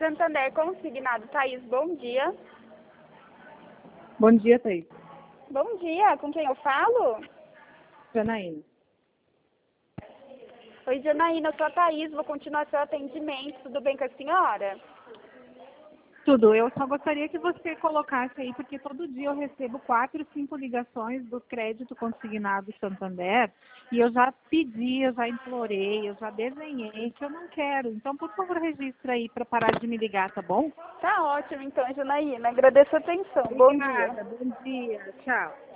Santander Consignado. Thaís, bom dia. Bom dia, Thaís. Bom dia, com quem eu falo? Janaína. Oi, Janaína, eu sou a Thaís, vou continuar seu atendimento. Tudo bem com a senhora? Tudo. Eu só gostaria que você colocasse aí, porque todo dia eu recebo 4, 5 ligações do crédito consignado Santander e eu já pedi, eu já implorei, eu já desenhei que eu não quero. Então, por favor, registra aí para parar de me ligar, tá bom? Tá ótimo, então, Janaína. Agradeço a atenção. Bom dia. Obrigada. Bom dia. Tchau.